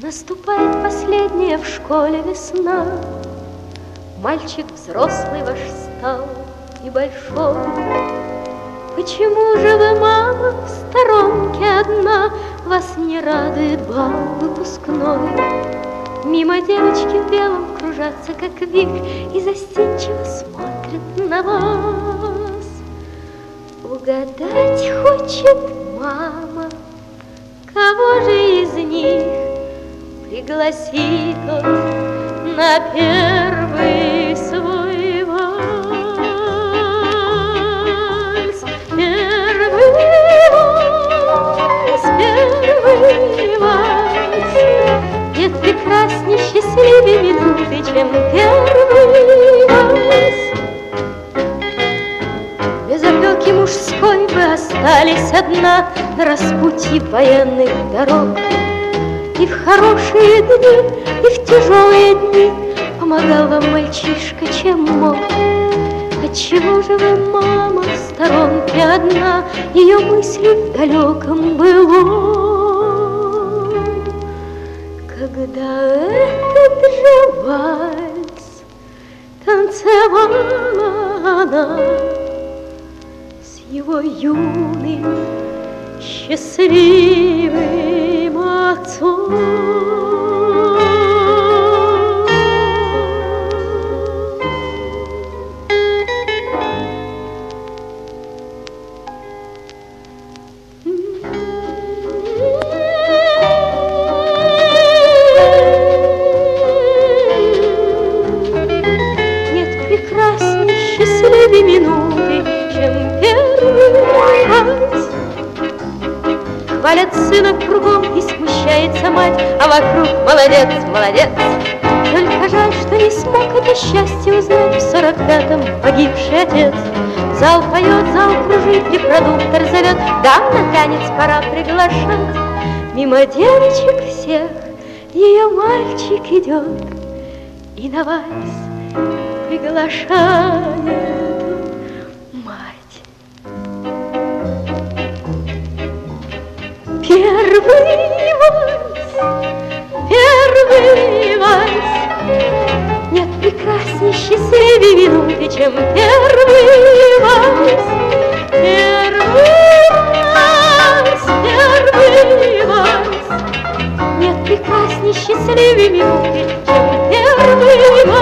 Наступает последняя в школе весна. Мальчик взрослый ваш стал и большой. Почему же вы, мама, в сторонке одна? Вас не радует бал выпускной. Мимо девочки в белом кружатся, как вихрь, и застенчиво смотрят на вас. Угадать хочет мама, кого же из них пригласит он на первый свой вальс. Первый вальс. Нет прекрасней, счастливей минуты, чем первый вальс. Без опеки мужской вы остались одна на распутье военных дорог. И в хорошие дни, и в тяжелые дни помогал вам мальчишка, чем мог. Отчего же вы, мама, в сторонке одна, ее мысли в далеком былом? Когда этот же вальс танцевала она с его юным счастливым отцом. Нет прекрасней, счастливей минуты, чем первый вальс. Хвалят сына кругом, и смущается мать, а вокруг молодец, молодец. Только жаль, что не смог это счастье узнать в 45-м погибший отец. Зал поет, зал кружит, репродуктор зовет, дам на танец пора приглашать. Мимо девочек всех ее мальчик идет и на вальс приглашает мать. Первый вальс. Нет прекрасней, счастливей минуты, чем первый вальс. Первый вальс. Нет прекрасней, счастливей минуты, чем первый вальс.